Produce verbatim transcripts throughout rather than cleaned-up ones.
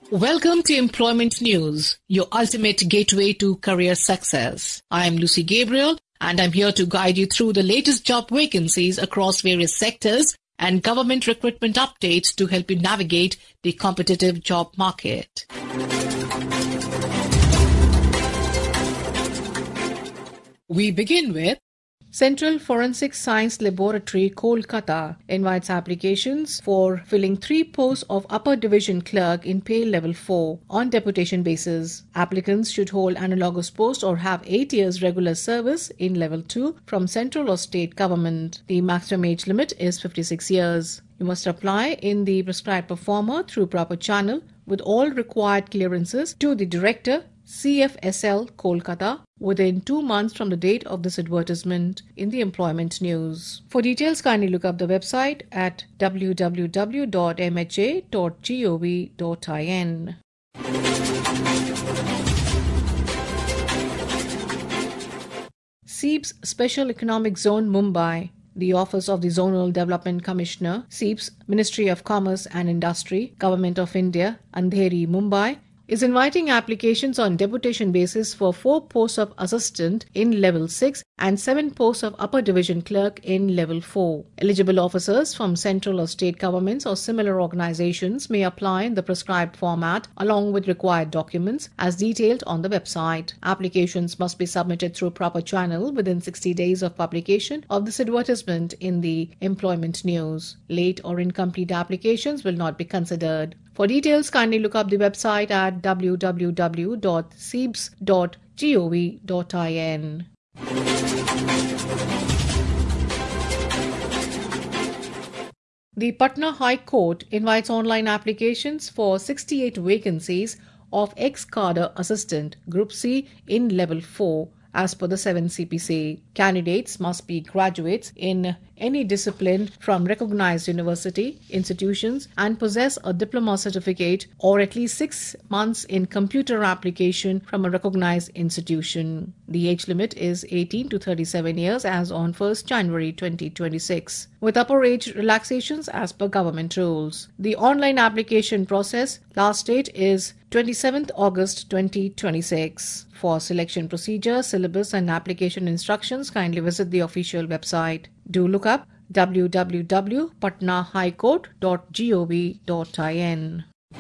Welcome to Employment News, your ultimate gateway to career success. I am Lucy Gabriel, and I'm here to guide you through the latest job vacancies across various sectors and government recruitment updates to help you navigate the competitive job market. We begin with Central Forensic Science Laboratory, Kolkata, invites applications for filling three posts of Upper Division Clerk in pay level four on deputation basis. Applicants should hold analogous post or have eight years regular service in level two from central or state government. The maximum age limit is fifty-six years. You must apply in the prescribed performer through proper channel with all required clearances to the Director, C F S L, Kolkata, within two months from the date of this advertisement in the Employment News. For details, kindly look up the website at w w w dot m h a dot gov dot in. SEEPS Special Economic Zone, Mumbai. The Office of the Zonal Development Commissioner, SEEPS, Ministry of Commerce and Industry, Government of India, Andheri, Mumbai, is inviting applications on deputation basis for four posts of assistant in level six and seven posts of upper division clerk in level four. Eligible officers from central or state governments or similar organizations may apply in the prescribed format along with required documents as detailed on the website. Applications must be submitted through proper channel within sixty days of publication of this advertisement in the Employment News. Late or incomplete applications will not be considered. For details, kindly look up the website at w w w dot seeps dot gov dot in. The Patna High Court invites online applications for sixty-eight vacancies of ex-cadre assistant Group C in level four as per the seven C P C. Candidates must be graduates in any discipline from recognized university, institutions and possess a diploma certificate or at least six months in computer application from a recognized institution. The age limit is eighteen to thirty-seven years as on first January twenty twenty-six, with upper age relaxations as per government rules. The online application process last date is twenty-seventh August twenty twenty-six. For selection procedure, syllabus and application instructions, kindly visit the official website. Do look up w w w dot patna high court dot gov dot in.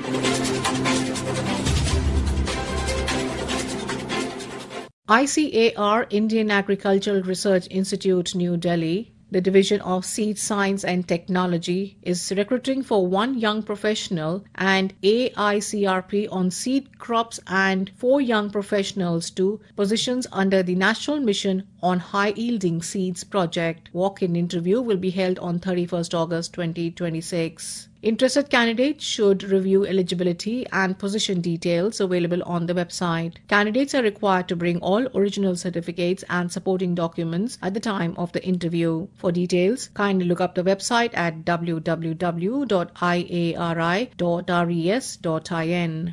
I C A R, Indian Agricultural Research Institute, New Delhi, the Division of Seed Science and Technology, is recruiting for one young professional and A I C R P on seed crops and four young professionals to positions under the National Mission on High Yielding Seeds project. Walk-in interview will be held on thirty-first August twenty twenty-six. Interested candidates should review eligibility and position details available on the website. Candidates are required to bring all original certificates and supporting documents at the time of the interview. For details, kindly look up the website at w w w dot i a r i dot res dot in.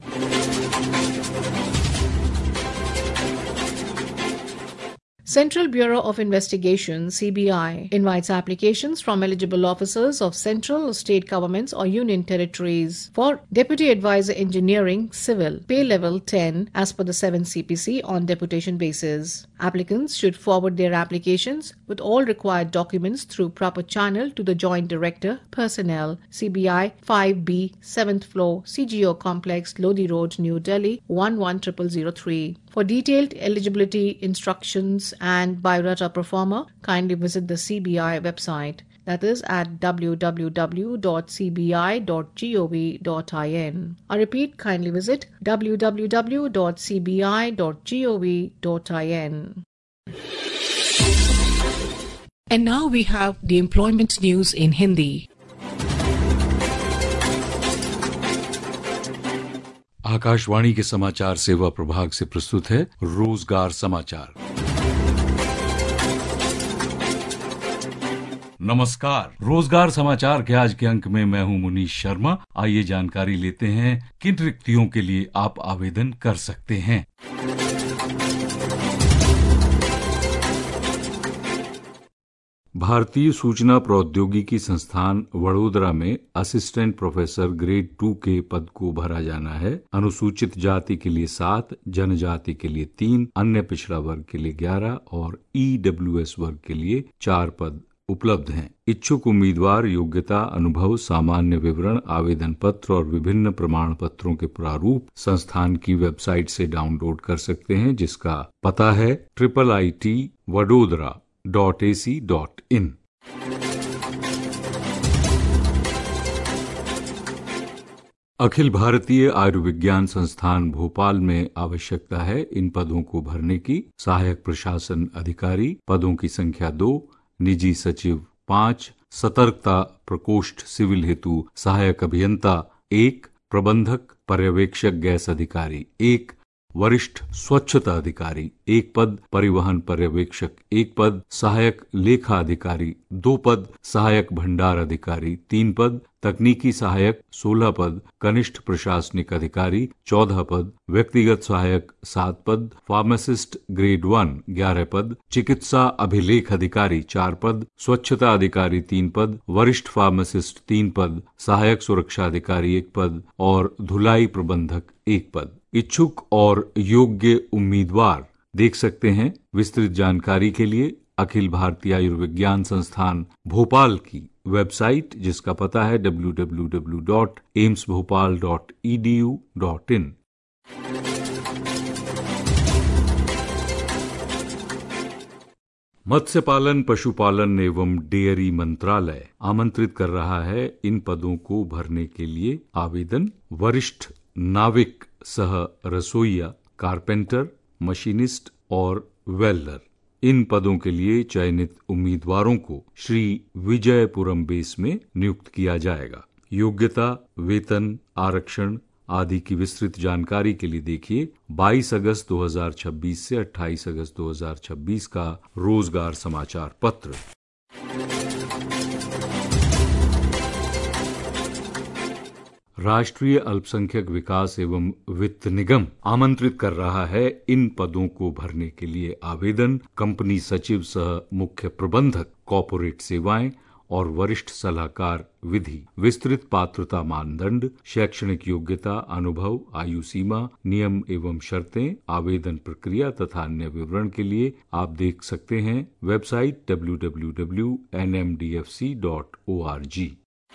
Central Bureau of Investigation, C B I, invites applications from eligible officers of central or state governments or union territories for Deputy Advisor Engineering Civil, pay level ten as per the seven C P C on deputation basis. Applicants should forward their applications with all required documents through proper channel to the Joint Director, Personnel, C B I, five B, seventh floor, C G O Complex, Lodi Road, New Delhi, one one zero zero zero three. For detailed eligibility instructions and biodata performer, kindly visit the C B I website. That is at w w w dot c b i dot gov dot in. I repeat, kindly visit w w w dot c b i dot gov dot in. And now we have the employment news in Hindi. Akashvani के समाचार सेवा प्रभाग से प्रस्तुत है रोजगार समाचार। नमस्कार, रोजगार समाचार के आज के अंक में मैं हूं मुनीश शर्मा। आइए जानकारी लेते हैं किन रिक्तियों के लिए आप आवेदन कर सकते हैं। भारतीय सूचना प्रौद्योगिकी संस्थान वडोदरा में असिस्टेंट प्रोफेसर ग्रेड टू के पद को भरा जाना है। अनुसूचित जाति के लिए सात, जनजाति के लिए तीन, अन्य पिछड़ा वर्ग के लिए ग्यारह और ईडब्ल्यूएस वर्ग के लिए चार पद उपलब्ध हैं। इच्छुक उम्मीदवार योग्यता, अनुभव, सामान्य विवरण, आवेदन पत्र और विभिन्न प्रमाण पत्रों के प्रारूप संस्थान की वेबसाइट से डाउनलोड कर सकते हैं, जिसका पता है triple I T Vadodara dot A C dot in. अखिल भारतीय आयुर्विज्ञान संस्थान भोपाल में आवश्यकता है इन पदों को भरने की। सहायक प्रशासन अधिकारी पदों की संख्या दो, निजी सचिव पांच, सतर्कता प्रकोष्ठ सिविल हेतु सहायक अभियंता एक, प्रबंधक पर्यवेक्षक गैस अधिकारी एक, वरिष्ठ स्वच्छता अधिकारी एक पद, परिवहन पर्यवेक्षक एक पद, सहायक लेखा अधिकारी दो पद, सहायक भंडार अधिकारी तीन पद, तकनीकी सहायक सोलह पद, कनिष्ठ प्रशासनिक अधिकारी चौदह पद, व्यक्तिगत सहायक सात पद, फार्मासिस्ट ग्रेड वन ग्यारह पद, चिकित्सा अभिलेख अधिकारी चार पद, स्वच्छता अधिकारी तीन पद, वरिष्ठ फार्मासिस्ट तीन पद, सहायक सुरक्षा अधिकारी एक पद और धुलाई प्रबंधक एक पद। इच्छुक और योग्य उम्मीदवार देख सकते हैं विस्तृत जानकारी के लिए अखिल भारतीय आयुर्विज्ञान संस्थान भोपाल की वेबसाइट, जिसका पता है W W W dot AIIMS Bhopal dot E D U dot in. मत्स्य पालन, पशुपालन एवं डेयरी मंत्रालय आमंत्रित कर रहा है इन पदों को भरने के लिए आवेदन। वरिष्ठ नाविक सह रसोइया, कारपेंटर, मशीनिस्ट और वेल्डर, इन पदों के लिए चयनित उम्मीदवारों को श्री विजयपुरम बेस में नियुक्त किया जाएगा। योग्यता, वेतन, आरक्षण आदि की विस्तृत जानकारी के लिए देखिए बाईस अगस्त दो हज़ार छब्बीस से अट्ठाईस अगस्त दो हज़ार छब्बीस का रोजगार समाचार पत्र। राष्ट्रीय अल्पसंख्यक विकास एवं वित्त निगम आमंत्रित कर रहा है इन पदों को भरने के लिए आवेदन। कंपनी सचिव सह मुख्य प्रबंधक कॉर्पोरेट सेवाएं और वरिष्ठ सलाहकार विधि। विस्तृत पात्रता मानदंड, शैक्षणिक योग्यता, अनुभव, आयु सीमा, नियम एवं शर्तें, आवेदन प्रक्रिया तथा अन्य विवरण के लिए आप देख सकते हैं website W W W dot N M D F C dot O R G.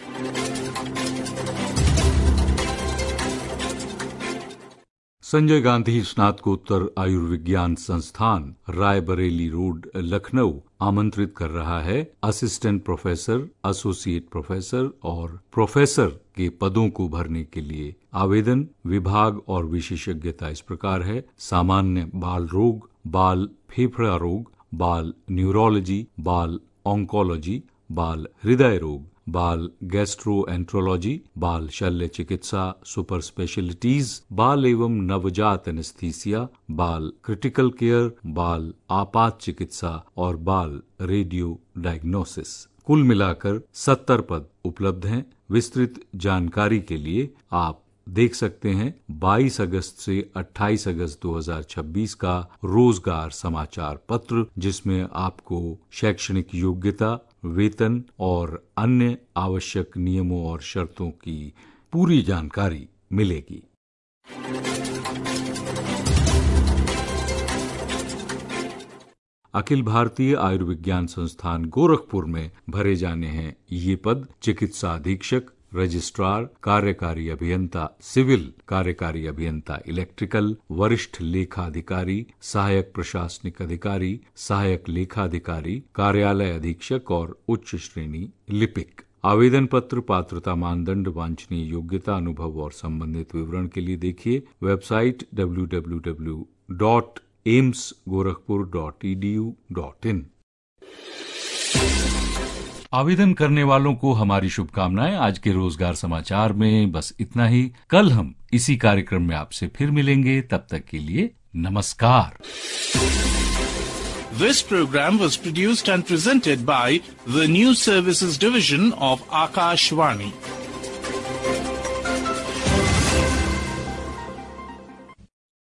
Sanjay Gandhi स्नातकोत्तर आयुर्विज्ञान संस्थान रायबरेली रोड लखनऊ आमंत्रित कर रहा है असिस्टेंट प्रोफेसर, एसोसिएट प्रोफेसर और प्रोफेसर के पदों को भरने के लिए। आवेदन विभाग और विशेषज्ञता इस प्रकार है: सामान्य बाल रोग, बाल फेफड़ा रोग, बाल न्यूरोलॉजी, बाल ऑन्कोलॉजी, बाल हृदय रोग, बाल गैस्ट्रोएंट्रोलॉजी, बाल शल्य चिकित्सा सुपर स्पेशलिटीज, बाल एवं नवजात एनेस्थीसिया, बाल क्रिटिकल केयर, बाल आपात चिकित्सा और बाल रेडियो डायग्नोसिस। कुल मिलाकर सत्तर पद उपलब्ध हैं। विस्तृत जानकारी के लिए आप देख सकते हैं बाईस अगस्त से अट्ठाईस अगस्त दो हज़ार छब्बीस का रोजगार समाचार पत्र, जिसमें आपको शैक्षणिक योग्यता, वेतन और अन्य आवश्यक नियमों और शर्तों की पूरी जानकारी मिलेगी। अखिल भारतीय आयुर्विज्ञान संस्थान गोरखपुर में भरे जाने हैं ये पद: चिकित्सा अधीक्षक, रजिस्ट्रार, कार्यकारी अभियंता सिविल, कार्यकारी अभियंता इलेक्ट्रिकल, वरिष्ठ लेखा अधिकारी, सहायक प्रशासनिक अधिकारी, सहायक लेखा अधिकारी, कार्यालय अधीक्षक और उच्च श्रेणी लिपिक। आवेदन पत्र, पात्रता मानदंड, वांछनीय योग्यता, अनुभव और संबंधित विवरण के लिए देखिए website W W W dot AIIMS Gorakhpur dot E D U dot in. आवेदन करने वालों को हमारी शुभकामनाएं। आज के रोजगार समाचार में बस इतना ही। कल हम इसी कार्यक्रम में आपसे फिर मिलेंगे। तब तक के लिए नमस्कार। This program was produced and presented by the News Services Division of Akashvani.